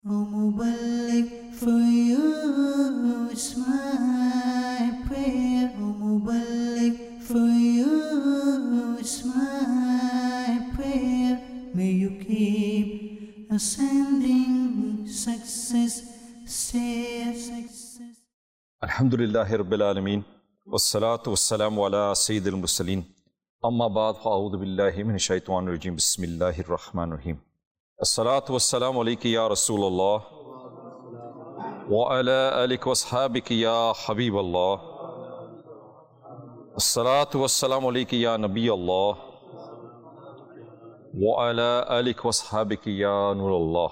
O Muballigh, for you is my prayer. O Muballigh, for you is my prayer. May you keep ascending success, stay success. Alhamdulillahi Rabbil Alameen. Wassalatu wassalamu ala Sayyidil Mursaleen. Amma ba'd, fa'a'udhu billahi minash shaitanir rajim. Bismillahir Rahmanir Rahim. As-salatu wassalamu alayki ya Rasulullah wa ala alika wa ashabiki ya Habiballah. As-salatu wassalamu alayki ya Nabi Allah wa ala alika wa ashabiki ya Nurullah.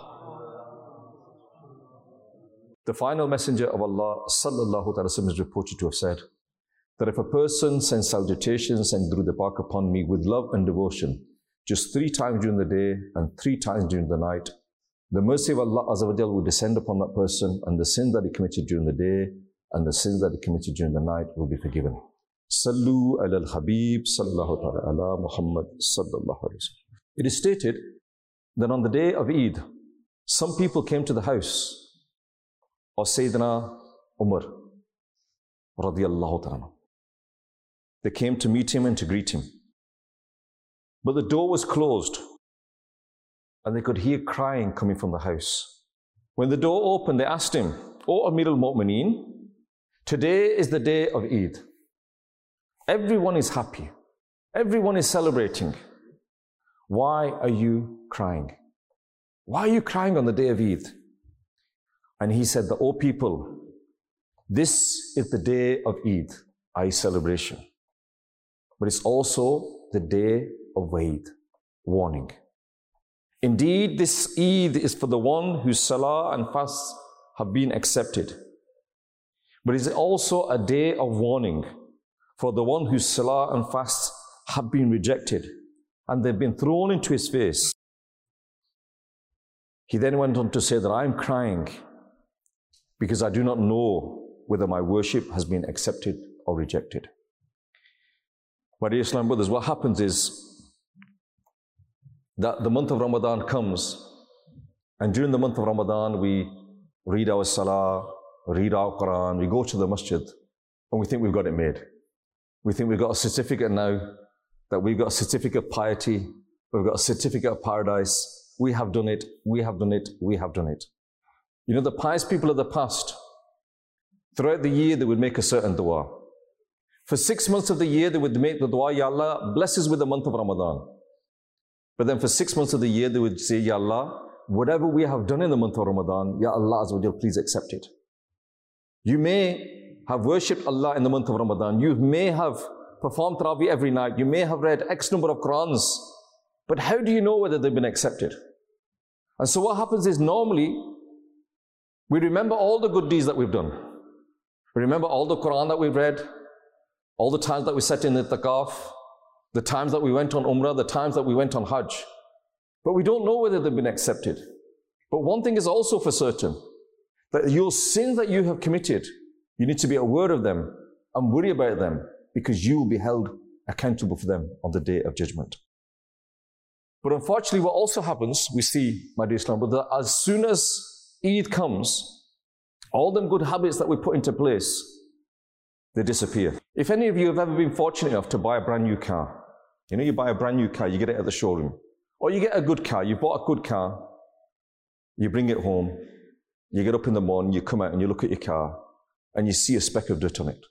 The final messenger of Allah sallallahu alaihi wasallam is reported to have said that if a person sends salutations and durood pak upon me with love and devotion just 3 times during the day and 3 times during the night, the mercy of Allah Azza wa Jal will descend upon that person, and the sins that he committed during the day and the sins that he committed during the night will be forgiven. Sallu ala al-Habib sallallahu ta'ala ala Muhammad sallallahu alayhi wa sallam. It is stated that on the day of Eid, some people came to the house of Sayyidina Umar radiyallahu ta'ala. They came to meet him and to greet him. But the door was closed and they could hear crying coming from the house. When the door opened, they asked him, "O Amir al-Mu'mineen, today is the day of Eid. Everyone is happy. Everyone is celebrating. Why are you crying? Why are you crying on the day of Eid?" And he said, "O people, this is the day of Eid, i.e. celebration. But it's also the day of Waid, warning. Indeed, this Eid is for the one whose salah and fasts have been accepted. But it's also a day of warning for the one whose salah and fasts have been rejected and they've been thrown into his face." He then went on to say that I'm crying because I do not know whether my worship has been accepted or rejected. My dear Islam brothers, what happens is that the month of Ramadan comes, and during the month of Ramadan we read our salah, read our Quran, we go to the masjid, and we think we've got it made. We think we've got a certificate now, that we've got a certificate of piety, we've got a certificate of paradise, we have done it, we have done it, we have done it. You know, the pious people of the past, throughout the year they would make a certain dua. For 6 months of the year they would make the dua, "Ya Allah, bless us with the month of Ramadan." But then for 6 months of the year they would say, "Ya Allah, whatever we have done in the month of Ramadan, Ya Allah Azza wa Jal, please accept it." You may have worshipped Allah in the month of Ramadan, you may have performed Tarawih every night, you may have read X number of Qurans, but how do you know whether they've been accepted? And so what happens is, normally we remember all the good deeds that we've done. We remember all the Quran that we've read, all the times that we sat in the Itikaf, the times that we went on Umrah, the times that we went on Hajj. But we don't know whether they've been accepted. But one thing is also for certain, that your sins that you have committed, you need to be aware of them and worry about them, because you will be held accountable for them on the day of judgment. But unfortunately what also happens, we see, my dear Islam, that as soon as Eid comes, all them good habits that we put into place, they disappear. If any of you have ever been fortunate enough to buy a brand new car, you know, you buy a brand new car, you get it at the showroom, or you get a good car, you bought a good car, you bring it home, you get up in the morning, you come out and you look at your car, and you see a speck of dirt on it.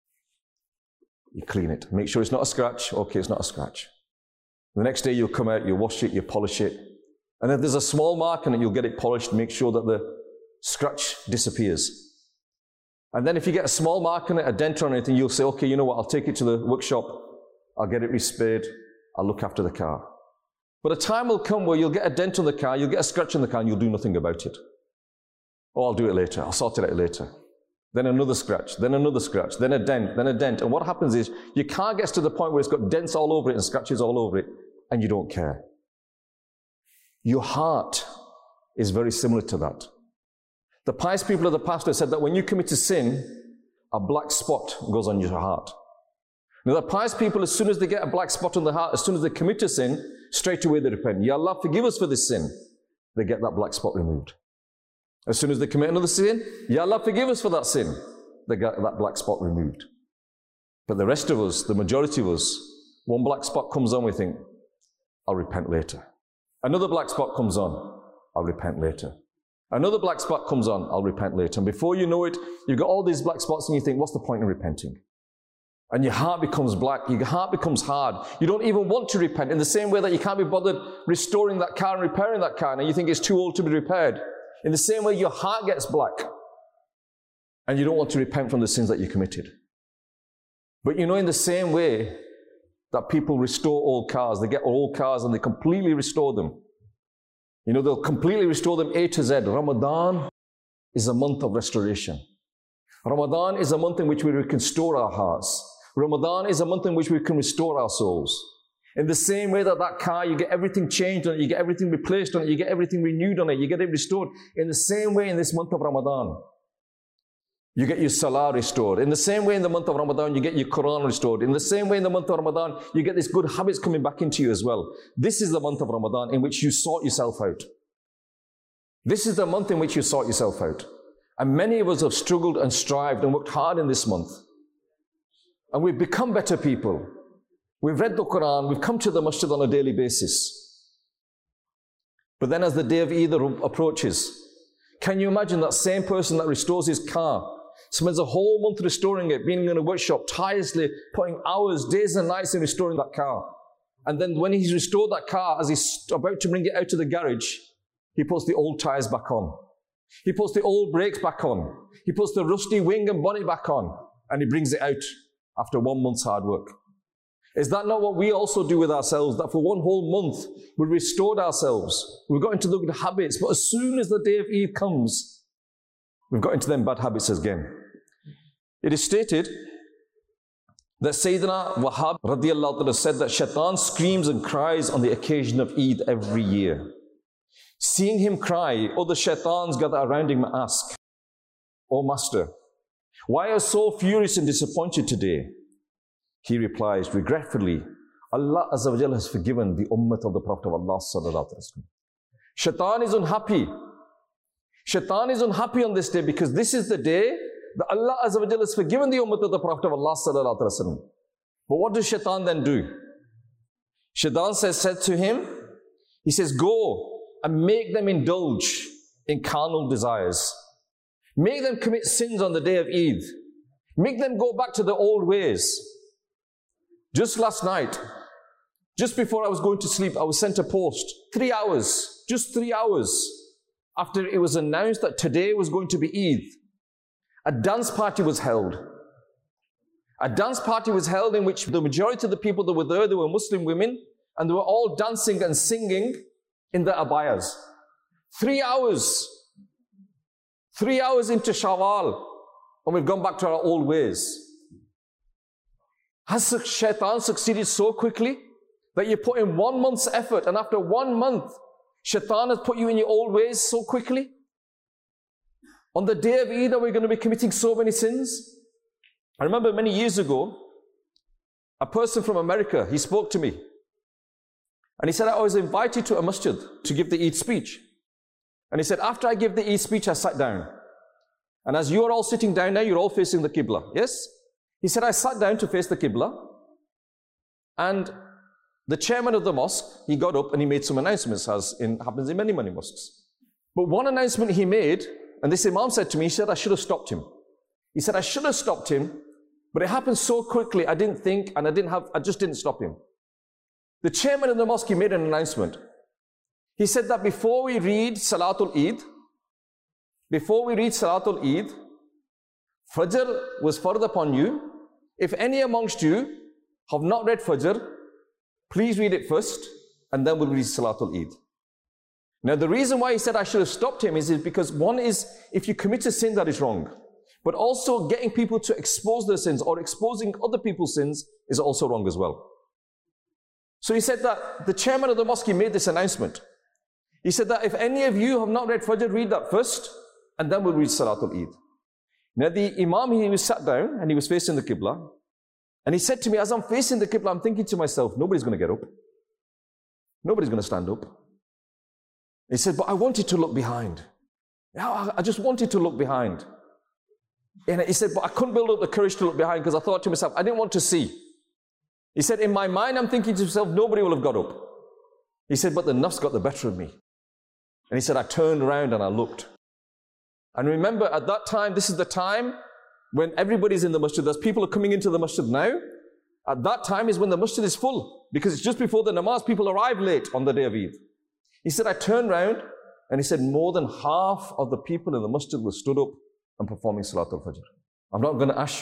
You clean it, make sure it's not a scratch. Okay, it's not a scratch. The next day you'll come out, you wash it, you polish it, and if there's a small mark on it, you'll get it polished, make sure that the scratch disappears. And then if you get a small mark on it, a dent or anything, you'll say, "Okay, you know what, I'll take it to the workshop, I'll get it resprayed, I'll look after the car." But a time will come where you'll get a dent on the car, you'll get a scratch on the car, and you'll do nothing about it. "Oh, I'll do it later, I'll sort it out later." Then another scratch, then another scratch, then a dent, then a dent. And what happens is, your car gets to the point where it's got dents all over it and scratches all over it, and you don't care. Your heart is very similar to that. The pious people of the past have said that when you commit a sin, a black spot goes on your heart. Now the pious people, as soon as they get a black spot on the heart, as soon as they commit a sin, straight away they repent. "Ya Allah, forgive us for this sin." They get that black spot removed. As soon as they commit another sin, Ya Allah, forgive us for that sin. They get that black spot removed. But the rest of us, the majority of us, one black spot comes on, we think, I'll repent later. Another black spot comes on, I'll repent later. Another black spot comes on, I'll repent later. And before you know it, you've got all these black spots and you think, what's the point in repenting? And your heart becomes black, your heart becomes hard. You don't even want to repent. In the same way that you can't be bothered restoring that car and repairing that car, and you think it's too old to be repaired. In the same way, your heart gets black. And you don't want to repent from the sins that you committed. But you know, in the same way that people restore old cars, they get old cars and they completely restore them. You know, they'll completely restore them A to Z. Ramadan is a month of restoration. Ramadan is a month in which we can restore our hearts. Ramadan is a month in which we can restore our souls. In the same way that that car, you get everything changed on it, you get everything replaced on it, you get everything renewed on it, you get it restored. In the same way in this month of Ramadan, you get your salah restored. In the same way in the month of Ramadan, you get your Quran restored. In the same way in the month of Ramadan, you get these good habits coming back into you as well. This is the month of Ramadan in which you sort yourself out. This is the month in which you sort yourself out. And many of us have struggled and strived and worked hard in this month. And we've become better people. We've read the Quran, we've come to the masjid on a daily basis. But then as the day of Eid approaches, can you imagine that same person that restores his car, spends a whole month restoring it, being in a workshop, tirelessly putting hours, days and nights in restoring that car. And then when he's restored that car, as he's about to bring it out to the garage, he puts the old tires back on. He puts the old brakes back on. He puts the rusty wing and bonnet back on. And he brings it out after 1 month's hard work. Is that not what we also do with ourselves? That for one whole month, we restored ourselves. We've got into the good habits. But as soon as the day of Eid comes, we've got into them bad habits again. It is stated that Sayyidina Wahab radiallahu ta'ala said that Shaitan screams and cries on the occasion of Eid every year. Seeing him cry, other shaitans gather around him and ask, "O Master, why are you so furious and disappointed today?" He replies, regretfully, Allah Azza wa Jalla has forgiven the ummah of the Prophet of Allah sallallahu alaihi wasallam. Shaitan is unhappy. Shaitan is unhappy on this day because this is the day that Allah Azza wa Jalla has forgiven the ummah of the Prophet of Allah sallallahu alaihi wasallam. But what does Shaitan then do? Shaitan said to him, he says, go and make them indulge in carnal desires. Make them commit sins on the day of Eid. Make them go back to their old ways. Just last night, just before I was going to sleep, I was sent a post. 3 hours, just 3 hours after it was announced that today was going to be Eid. A dance party was held. A dance party was held in which the majority of the people that were there, they were Muslim women, and they were all dancing and singing in their abayas. 3 hours. 3 hours into Shawwal, and we've gone back to our old ways. Has Shaitan succeeded so quickly that you put in 1 month's effort, and after 1 month, Shaitan has put you in your old ways so quickly? On the day of Eid, are we going to be committing so many sins? I remember many years ago, a person from America, he spoke to me. And he said, I was invited to a masjid to give the Eid speech. And he said, after I gave the Eid speech, I sat down. And as you are all sitting down now, you're all facing the Qibla. Yes? He said, I sat down to face the Qibla. And the chairman of the mosque, he got up and he made some announcements, as happens in many, many mosques. But one announcement he made, and this Imam said to me, he said, I should have stopped him. He said, I should have stopped him, but it happened so quickly, I didn't think, and I just didn't stop him. The chairman of the mosque, he made an announcement. He said that before we read Salatul Eid, Fajr was fard upon you. If any amongst you have not read Fajr, please read it first, and then we'll read Salatul Eid. Now the reason why he said I should have stopped him is because one is, if you commit a sin, that is wrong. But also getting people to expose their sins or exposing other people's sins is also wrong as well. So he said that the chairman of the mosque made this announcement. He said that if any of you have not read Fajr, read that first, and then we'll read Salatul Eid. Now the Imam, he was sat down and he was facing the Qibla. And he said to me, as I'm facing the Qibla, I'm thinking to myself, nobody's going to get up. Nobody's going to stand up. He said, but I wanted to look behind. I just wanted to look behind. And he said, but I couldn't build up the courage to look behind because I thought to myself, I didn't want to see. He said, in my mind, I'm thinking to myself, nobody will have got up. He said, but the nafs got the better of me. And he said, I turned around and I looked. And remember, at that time, this is the time when everybody's in the masjid. As people are coming into the masjid now, at that time is when the masjid is full. Because it's just before the namaz, people arrive late on the day of Eid. He said, I turned around and he said, more than half of the people in the masjid were stood up and performing Salatul Fajr. I'm not going to ask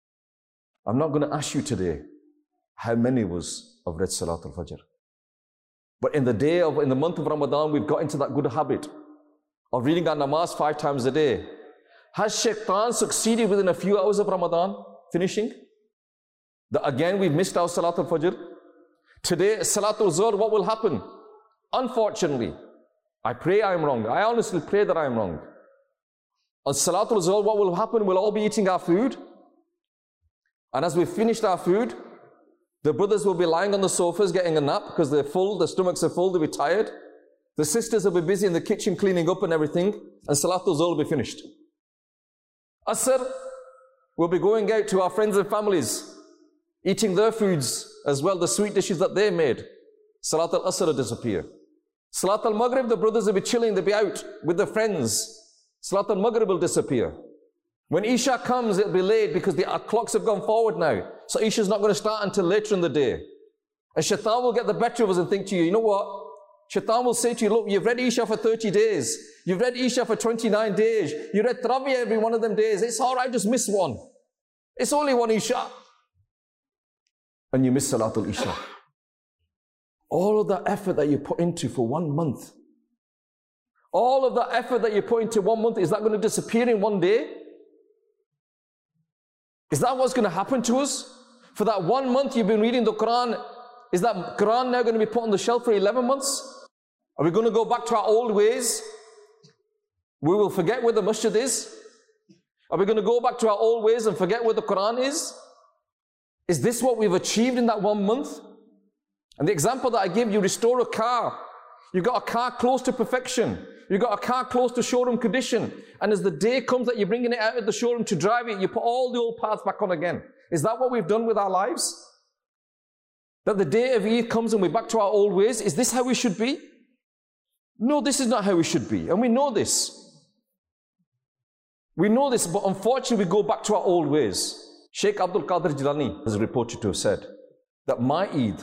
you today how many of us have read Salatul Fajr. But in the month of Ramadan, we've got into that good habit of reading our namaz 5 times a day. Has shaitan succeeded within a few hours of Ramadan finishing? That again we've missed our Salatul Fajr. Today, Salatul Zuhr, what will happen? Unfortunately, I pray I am wrong. I honestly pray that I am wrong. On Salatul Zuhr, what will happen? We'll all be eating our food. And as we've finished our food, the brothers will be lying on the sofas getting a nap because they're full, their stomachs are full, they'll be tired. The sisters will be busy in the kitchen cleaning up and everything, and Salatul Zuhr will be finished. Asr, we'll be going out to our friends and families, eating their foods as well, the sweet dishes that they made. Salatul Asr will disappear. Salatul Maghrib, the brothers will be chilling, they'll be out with their friends. Salatul Maghrib will disappear. When Isha comes, it'll be late because the clocks have gone forward now. So Isha's not going to start until later in the day. And Shaitan will get the better of us and think to you, you know what? Shaitan will say to you, look, you've read Isha for 30 days. You've read Isha for 29 days. You read Tarawih every one of them days. It's all right, just miss one. It's only one Isha. And you miss Salatul Isha. All of that effort that you put into for 1 month, all of that effort that you put into 1 month, is that going to disappear in one day? Is that what's going to happen to us? For that 1 month you've been reading the Quran, is that Quran now going to be put on the shelf for 11 months? Are we going to go back to our old ways? We will forget where the masjid is? Are we going to go back to our old ways and forget where the Quran is? Is this what we've achieved in that 1 month? And the example that I give, you restore a car. You've got a car close to perfection. You've got a car close to showroom condition. And as the day comes that you're bringing it out of the showroom to drive it, you put all the old parts back on again. Is that what we've done with our lives? That the day of Eid comes and we're back to our old ways? Is this how we should be? No, this is not how we should be. And we know this. We know this, but unfortunately we go back to our old ways. Sheikh Abdul Qadir Jilani is reported to have said that my Eid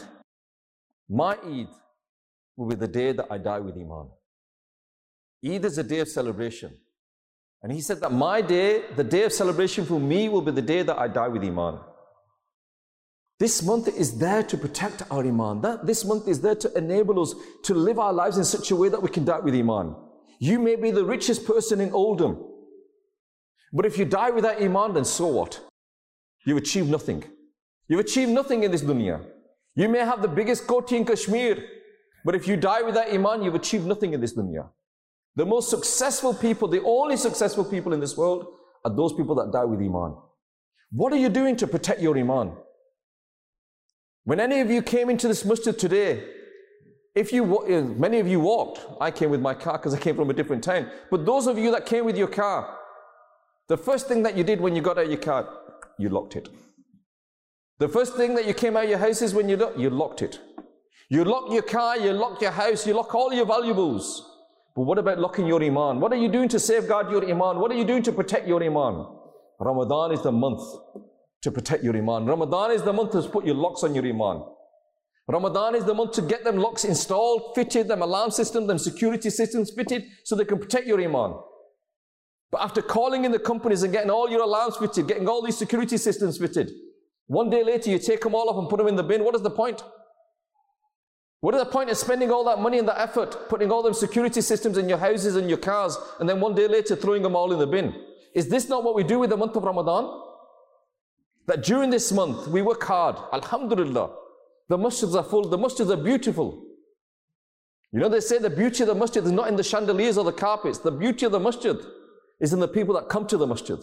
will be the day that I die with Iman. Eid is a day of celebration. And he said that my day, the day of celebration for me, will be the day that I die with Iman. This month is there to protect our Iman. This month is there to enable us to live our lives in such a way that we can die with Iman. You may be the richest person in Oldham, but if you die without Iman, then so what? You've achieved nothing. You've achieved nothing in this dunya. You may have the biggest koti in Kashmir, but if you die without Iman, you've achieved nothing in this dunya. The most successful people, the only successful people in this world are those people that die with Iman. What are you doing to protect your Iman? When any of you came into this masjid today, many of you walked. I came with my car because I came from a different town. But those of you that came with your car, the first thing that you did when you got out of your car, you locked it. The first thing that you came out of your house is when you locked it. You lock your car, you lock your house, you lock all your valuables. But what about locking your Iman? What are you doing to safeguard your Iman? What are you doing to protect your Iman? Ramadan is the month to protect your Iman. Ramadan is the month to put your locks on your Iman. Ramadan is the month to get them locks installed, fitted, them alarm systems, them security systems fitted so they can protect your Iman. But after calling in the companies and getting all your alarms fitted, getting all these security systems fitted, one day later you take them all off and put them in the bin. What is the point? What is the point of spending all that money and that effort, putting all them security systems in your houses and your cars, and then one day later throwing them all in the bin? Is this not what we do with the month of Ramadan? That during this month we work hard. Alhamdulillah. The masjids are full, the masjids are beautiful. You know, they say the beauty of the masjid is not in the chandeliers or the carpets. The beauty of the masjid is in the people that come to the masjid.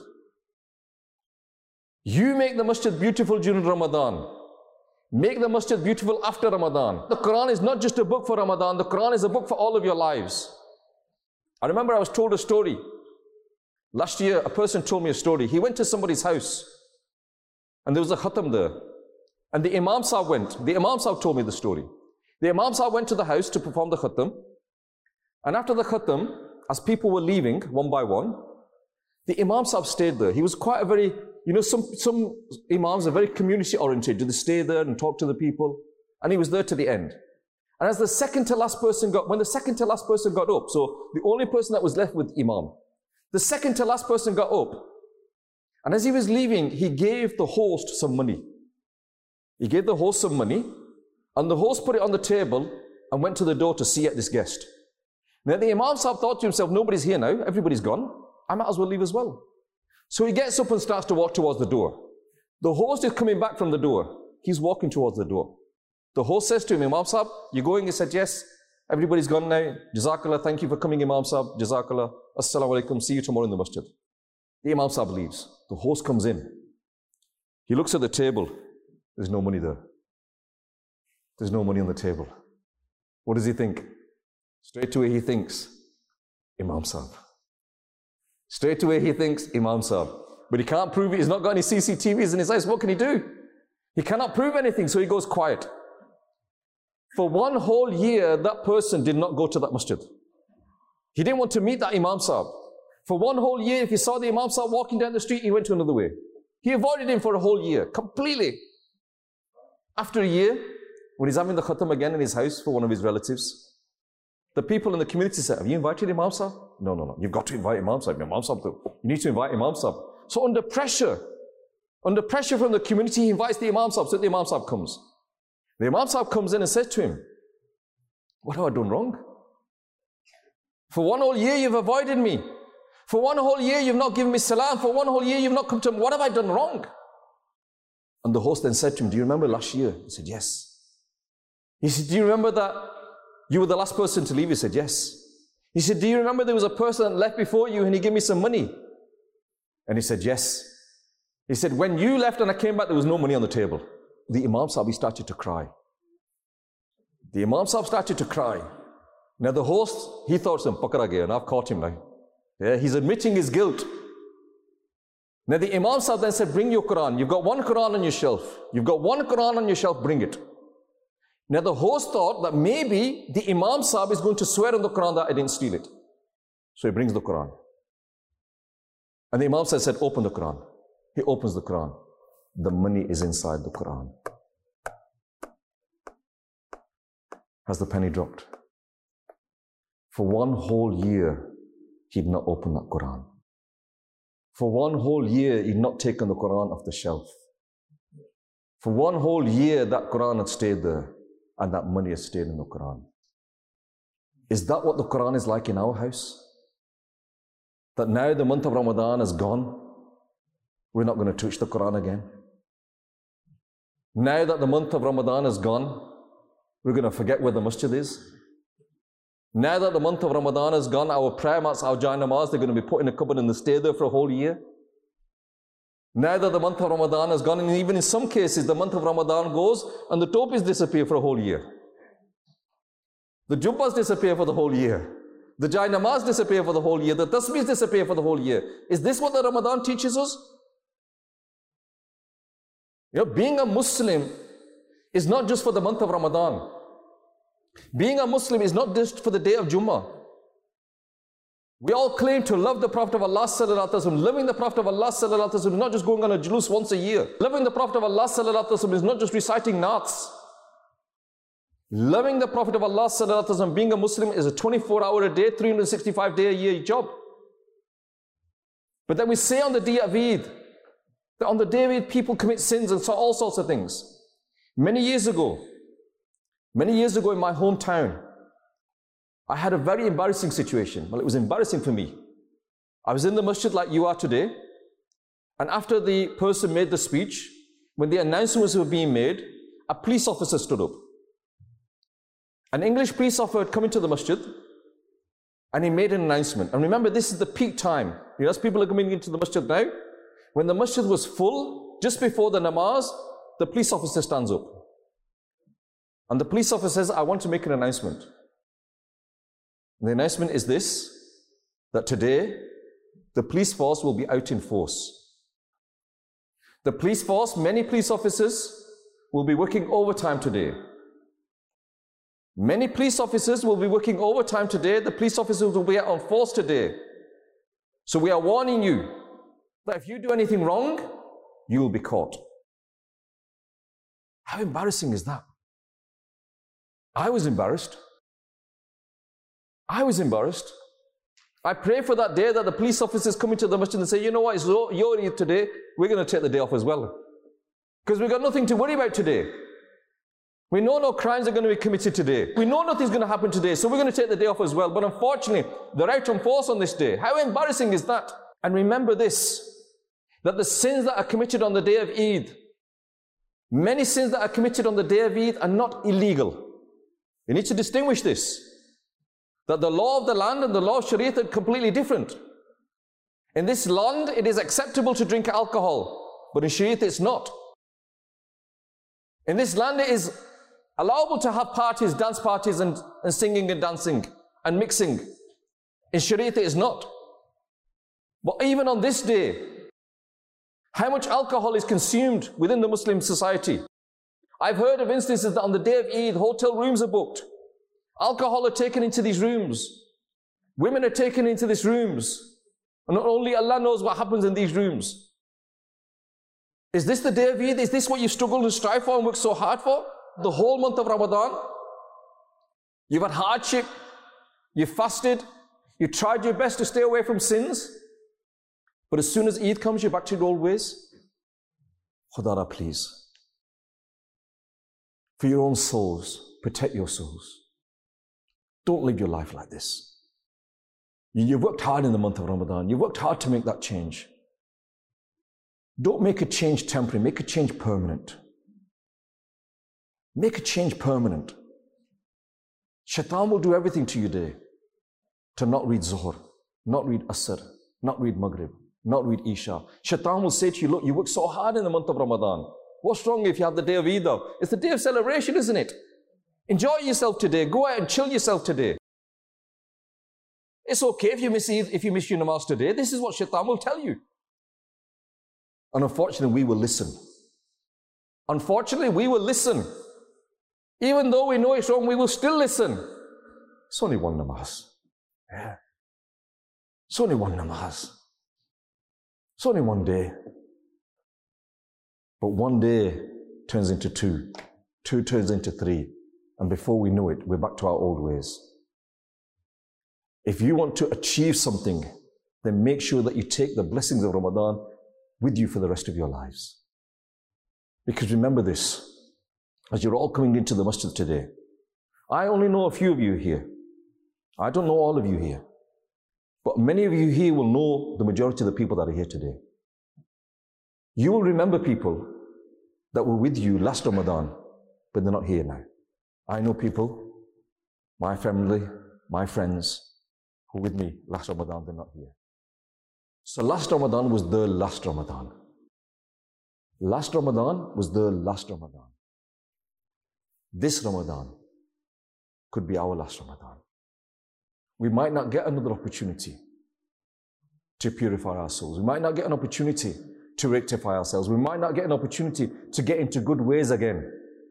You make the masjid beautiful during Ramadan. Make the masjid beautiful after Ramadan. The Quran is not just a book for Ramadan. The Quran is a book for all of your lives. I remember I was told a story Last year, a person told me a story. He went to somebody's house and there was a khatam there. And the Imam Sahib went. The Imam Sahib told me the story. The Imam Sahib went to the house to perform the khatam. And after the khatam, as people were leaving one by one, the Imam Sahib stayed there. He was quite a very, some Imams are very community oriented. They stay there and talk to the people. And he was there to the end. And as when the second to last person got up, so the only person that was left with Imam, the second to last person got up. And as he was leaving, he gave the host some money. He gave the host some money, and the host put it on the table and went to the door to see at this guest. Now the Imam Sahib thought to himself, nobody's here now, everybody's gone, I might as well leave as well. So he gets up and starts to walk towards the door. The host is coming back from the door. He's walking towards the door. The host says to him, Imam Sahib, you going? He said, yes, everybody's gone now. Jazakallah, thank you for coming, Imam Sahib. Jazakallah, assalamu alaikum, see you tomorrow in the masjid. The Imam Sahib leaves. The host comes in. He looks at the table. There's no money there. There's no money on the table. What does he think? Straight away he thinks, Imam Sahib. Straight away he thinks, Imam Sahib. But he can't prove it. He's not got any CCTVs in his house. What can he do? He cannot prove anything, so he goes quiet. For one whole year, that person did not go to that masjid. He didn't want to meet that Imam Sahib. For one whole year, if he saw the Imam Sahib walking down the street, he went to another way. He avoided him for a whole year, completely. After a year, when he's having the khatam again in his house for one of his relatives, the people in the community said, have you invited Imam Sahib? No. You've got to invite Imam Sahib. Imam Sahib, you need to invite Imam Sahib. So under pressure from the community, he invites the Imam Sahib, so the Imam Sahib comes. The Imam Sahib comes in and says to him, what have I done wrong? For one whole year you've avoided me. For one whole year you've not given me salam. For one whole year you've not come to me. What have I done wrong? And the host then said to him, do you remember last year? He said, yes. He said, do you remember that you were the last person to leave? He said, yes. He said, do you remember there was a person that left before you and he gave me some money? And he said, yes. He said, when you left and I came back, there was no money on the table. The Imam Sahib, he started to cry. The Imam Sahib started to cry. Now the host, he thought, pakra gaya, and I've caught him now. Yeah, he's admitting his guilt. Now the Imam Sahib then said, bring your Quran. You've got one Quran on your shelf. You've got one Quran on your shelf, bring it. Now the host thought that maybe the Imam Sahib is going to swear on the Quran that I didn't steal it. So he brings the Quran. And the Imam Sahib said, open the Quran. He opens the Quran. The money is inside the Quran. Has the penny dropped? For one whole year, he'd not opened that Quran. For one whole year, he'd not taken the Quran off the shelf. For one whole year, that Quran had stayed there, and that money had stayed in the Quran. Is that what the Quran is like in our house? That now the month of Ramadan is gone, we're not going to touch the Quran again. Now that the month of Ramadan is gone, we're going to forget where the masjid is. Now that the month of Ramadan is gone, our prayer mats, our jai-namaz, they're going to be put in a cupboard and they stay there for a whole year. Now that the month of Ramadan is gone, and even in some cases, the month of Ramadan goes and the topis disappear for a whole year. The jubbas disappear for the whole year. The jai-namaz disappear for the whole year. The tasbihs disappear for the whole year. Is this what the Ramadan teaches us? Being a Muslim is not just for the month of Ramadan. Being a Muslim is not just for the day of Jummah. We all claim to love the Prophet of Allah sallallahu alaihi wasallam. Loving the Prophet of Allah sallallahu alaihi wasallam is not just going on a julus once a year. Loving the Prophet of Allah sallallahu alaihi wasallam is not just reciting naats. Loving the Prophet of Allah sallallahu alaihi wasallam, being a Muslim, is a 24-hour a day, 365-day a year job. But then we say on the day of Eid, that on the day of Eid people commit sins and so all sorts of things. Many years ago in my hometown, I had a very embarrassing situation. Well, it was embarrassing for me. I was in the masjid like you are today, and after the person made the speech, when the announcements were being made, a police officer stood up. An English police officer had come into the masjid, and he made an announcement. And remember, this is the peak time. As people are coming into the masjid now, when the masjid was full, just before the namaz, the police officer stands up. And the police officer says, I want to make an announcement. And the announcement is this, that today, the police force will be out in force. The police force, many police officers will be working overtime today. Many police officers will be working overtime today. The police officers will be out on force today. So we are warning you that if you do anything wrong, you will be caught. How embarrassing is that? I was embarrassed. I was embarrassed. I pray for that day that the police officers come into the masjid and say, you know what, it's your Eid today, we're going to take the day off as well. Because we've got nothing to worry about today. We know no crimes are going to be committed today. We know nothing's going to happen today, so we're going to take the day off as well. But unfortunately, they're out on force on this day. How embarrassing is that? And remember this, that the sins that are committed on the day of Eid, many sins that are committed on the day of Eid are not illegal. You need to distinguish this, that the law of the land and the law of Shariah are completely different. In this land, it is acceptable to drink alcohol, but in Shariah it's not. In this land, it is allowable to have parties, dance parties, and singing and dancing and mixing. In Shariah it is not. But even on this day, how much alcohol is consumed within the Muslim society? I've heard of instances that on the day of Eid, hotel rooms are booked. Alcohol are taken into these rooms. Women are taken into these rooms. And not only Allah knows what happens in these rooms. Is this the day of Eid? Is this what you struggled and strive for and worked so hard for? The whole month of Ramadan? You've had hardship. You've fasted. You tried your best to stay away from sins. But as soon as Eid comes, you're back to your old ways. Khudara, please. For your own souls, protect your souls. Don't live your life like this. You've worked hard in the month of Ramadan. You've worked hard to make that change. Don't make a change temporary. Make a change permanent. Make a change permanent. Shaitan will do everything to you today to not read Zuhr, not read Asr, not read Maghrib, not read Isha. Shaitan will say to you, look, you worked so hard in the month of Ramadan. What's wrong if you have the day of Eid? It's the day of celebration, isn't it? Enjoy yourself today. Go out and chill yourself today. It's okay if you miss Eid, if you miss your namaz today. This is what Shaitan will tell you. And unfortunately, we will listen. Unfortunately, we will listen. Even though we know it's wrong, we will still listen. It's only one namaz. Yeah. It's only one namaz. It's only one day. But one day turns into two. Two turns into three. And before we know it, we're back to our old ways. If you want to achieve something, then make sure that you take the blessings of Ramadan with you for the rest of your lives. Because remember this, as you're all coming into the masjid today, I only know a few of you here. I don't know all of you here. But many of you here will know the majority of the people that are here today. You will remember people that were with you last Ramadan, but they're not here now. I know people, my family, my friends, who were with me last Ramadan, they're not here. So last Ramadan was the last Ramadan. Last Ramadan was the last Ramadan. This Ramadan could be our last Ramadan. We might not get another opportunity to purify our souls. We might not get an opportunity to rectify ourselves. We might not get an opportunity to get into good ways again.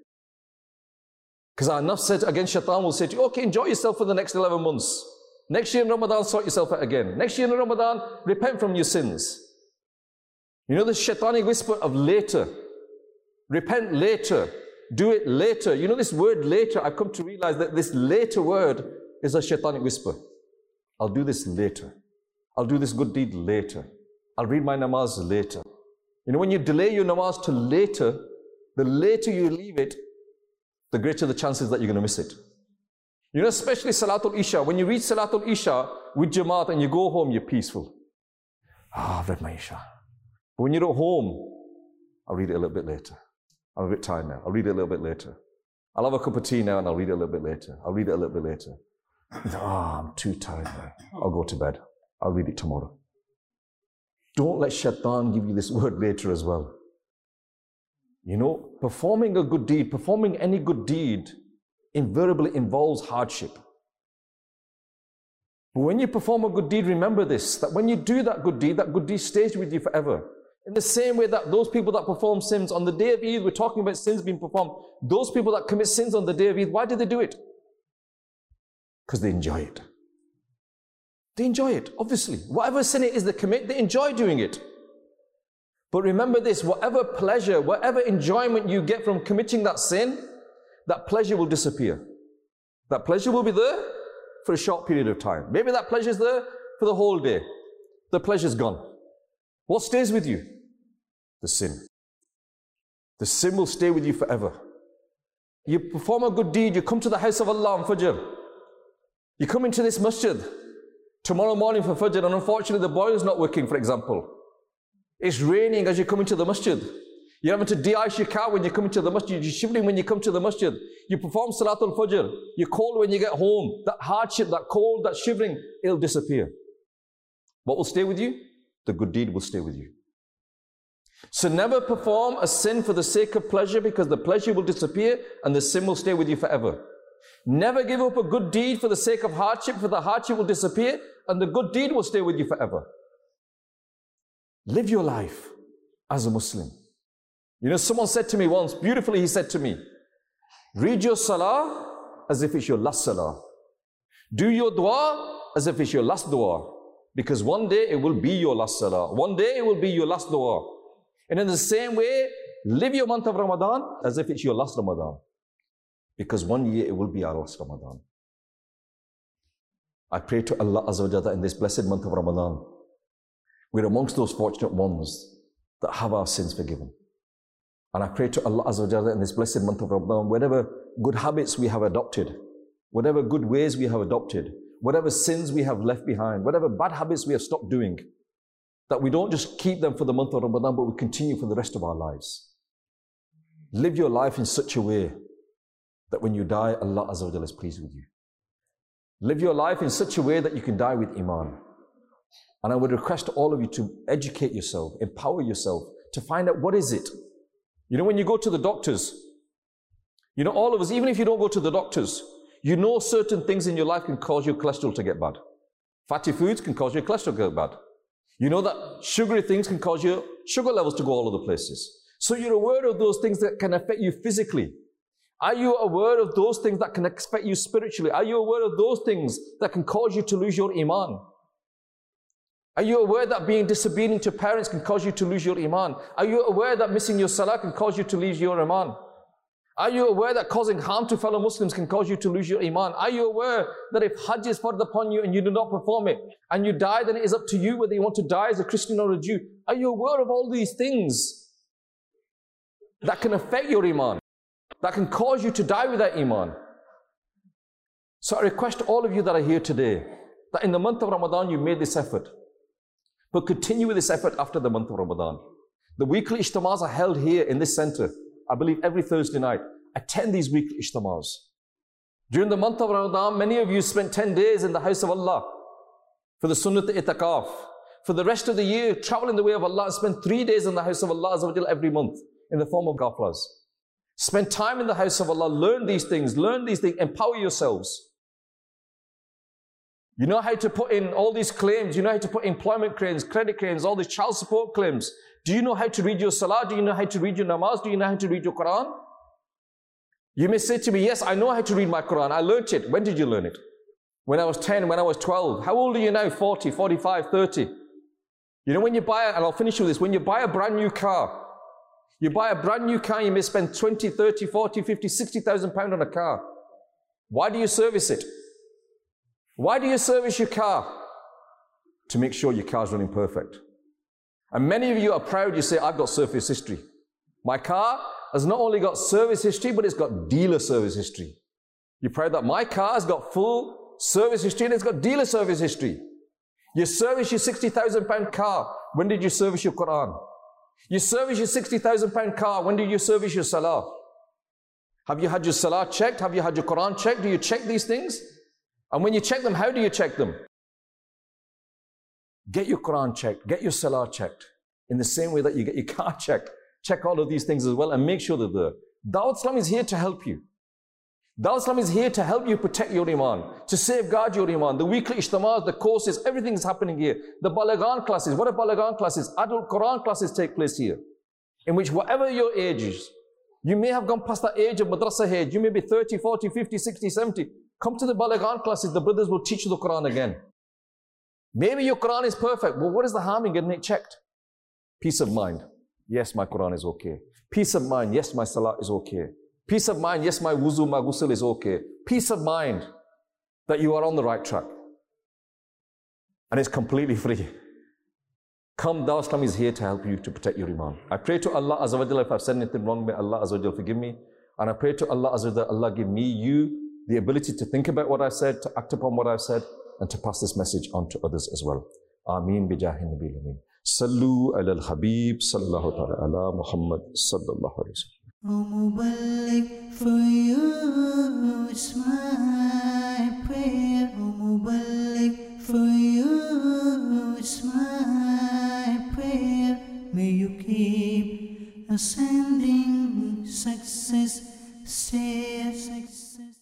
Because our nafs said again, Shaitan will say to you, okay, enjoy yourself for the next 11 months. Next year in Ramadan, sort yourself out again. Next year in Ramadan, repent from your sins. You know the shaitanic whisper of later. Repent later. Do it later. You know this word later, I've come to realize that this later word is a shaitanic whisper. I'll do this later. I'll do this good deed later. I'll read my namaz later. You know, when you delay your namaz to later, the later you leave it, the greater the chances that you're going to miss it. You know, especially Salatul Isha. When you read Salatul Isha with Jamaat and you go home, you're peaceful. I've read my Isha. But when you're at home, I'll read it a little bit later. I'm a bit tired now. I'll read it a little bit later. I'll have a cup of tea now and I'll read it a little bit later. I'll read it a little bit later. I'm too tired now. I'll go to bed. I'll read it tomorrow. Don't let Shaitan give you this word later as well. You know, performing a good deed, performing any good deed, invariably involves hardship. But when you perform a good deed, remember this, that when you do that good deed stays with you forever. In the same way that those people that perform sins on the day of Eid, we're talking about sins being performed. Those people that commit sins on the day of Eid, why do they do it? Because they enjoy it. They enjoy it, obviously. Whatever sin it is they commit, they enjoy doing it. But remember this, whatever pleasure, whatever enjoyment you get from committing that sin, that pleasure will disappear. That pleasure will be there for a short period of time. Maybe that pleasure is there for the whole day. The pleasure's gone. What stays with you? The sin. The sin will stay with you forever. You perform a good deed, you come to the house of Allah on Fajr. You come into this masjid tomorrow morning for Fajr, and unfortunately the boiler is not working, for example. It's raining as you come into the masjid. You're having to de-ice your car when you come into the masjid. You're shivering when you come to the masjid. You perform Salatul Fajr. You're cold when you get home. That hardship, that cold, that shivering, it'll disappear. What will stay with you? The good deed will stay with you. So never perform a sin for the sake of pleasure, because the pleasure will disappear and the sin will stay with you forever. Never give up a good deed for the sake of hardship, for the hardship will disappear and the good deed will stay with you forever. Live your life as a Muslim. You know, someone said to me once, beautifully he said to me, read your salah as if it's your last salah. Do your dua as if it's your last dua. Because one day it will be your last salah. One day it will be your last dua. And in the same way, live your month of Ramadan as if it's your last Ramadan. Because one year it will be our last Ramadan. I pray to Allah Azza wa Jalla that in this blessed month of Ramadan, we're amongst those fortunate ones that have our sins forgiven. And I pray to Allah Azza wa Jalla in this blessed month of Ramadan, whatever good habits we have adopted, whatever good ways we have adopted, whatever sins we have left behind, whatever bad habits we have stopped doing, that we don't just keep them for the month of Ramadan, but we continue for the rest of our lives. Live your life in such a way that when you die, Allah Azza wa Jalla is pleased with you. Live your life in such a way that you can die with Iman. And I would request all of you to educate yourself, empower yourself, to find out what is it. You know, when you go to the doctors, you know, all of us, even if you don't go to the doctors, you know certain things in your life can cause your cholesterol to get bad. Fatty foods can cause your cholesterol to get bad. You know that sugary things can cause your sugar levels to go all over the places. So you're aware of those things that can affect you physically. Are you aware of those things that can affect you spiritually? Are you aware of those things that can cause you to lose your Iman? Are you aware that being disobedient to parents can cause you to lose your Iman? Are you aware that missing your Salah can cause you to lose your Iman? Are you aware that causing harm to fellow Muslims can cause you to lose your Iman? Are you aware that if Hajj is farad upon you and you do not perform it, and you die, then it is up to you whether you want to die as a Christian or a Jew? Are you aware of all these things that can affect your Iman, that can cause you to die without Iman? So I request all of you that are here today, that in the month of Ramadan you made this effort, but continue with this effort after the month of Ramadan. The weekly ijtimas are held here in this center, I believe every Thursday night. Attend these weekly ijtimas. During the month of Ramadan, many of you spent 10 days in the house of Allah for the sunnat itikaf. For the rest of the year, travel in the way of Allah and spend 3 days in the house of Allah Azza wa Jalla every month in the form of ghaflas. Spend time in the house of Allah, learn these things, empower yourselves. You know how to put in all these claims, you know how to put employment claims, credit claims, all these child support claims. Do you know how to read your salah? Do you know how to read your namaz? Do you know how to read your Quran? You may say to me, yes, I know how to read my Quran. I learnt it. When did you learn it? When I was 10, when I was 12. How old are you now? 40, 45, 30. You know, when you buy, and I'll finish with this, when you buy a brand new car, you may spend 20, 30, 40, 50, 60,000 pounds on a car. Why do you service it? Why do you service your car? To make sure your car's running perfect. And many of you are proud, you say, I've got service history. My car has not only got service history, but it's got dealer service history. You're proud that my car has got full service history and it's got dealer service history. You service your 60,000 pound car. When did you service your Quran? You service your 60,000 pound car. When did you service your Salah? Have you had your Salah checked? Have you had your Quran checked? Do you check these things? And when you check them, how do you check them? Get your Quran checked. Get your Salah checked. In the same way that you get your car checked. Check all of these things as well and make sure that the Dawat Islam is here to help you. Dawah Islam is here to help you protect your iman, to safeguard your iman. The weekly ijtimas, the courses, everything is happening here. The Balagan classes, what are Balagan classes? Adult Quran classes take place here, in which whatever your age is, you may have gone past that age of madrasa age, you may be 30, 40, 50, 60, 70. Come to the Balagan classes, the brothers will teach you the Quran again. Maybe your Quran is perfect, but what is the harm in getting it checked? Peace of mind. Yes, my Quran is okay. Peace of mind. Yes, my salah is okay. Peace of mind. Yes, my wuzu, my ghusl is okay. Peace of mind that you are on the right track. And it's completely free. Come, Dawah Islam is here to help you to protect your iman. I pray to Allah Azza wa Jalla, if I've said anything wrong, may Allah Azza wa Jalla forgive me. And I pray to Allah Azza wa Jalla, Allah give me, you, the ability to think about what I've said, to act upon what I've said, and to pass this message on to others as well. Ameen bi jahi nabil ameen. Sallu ala al-Habib sallallahu ta'ala ala Muhammad sallallahu alayhi wa sallam. O Muballigh, for you is my prayer. O Muballigh, for you is my prayer. May you keep ascending success, stay success.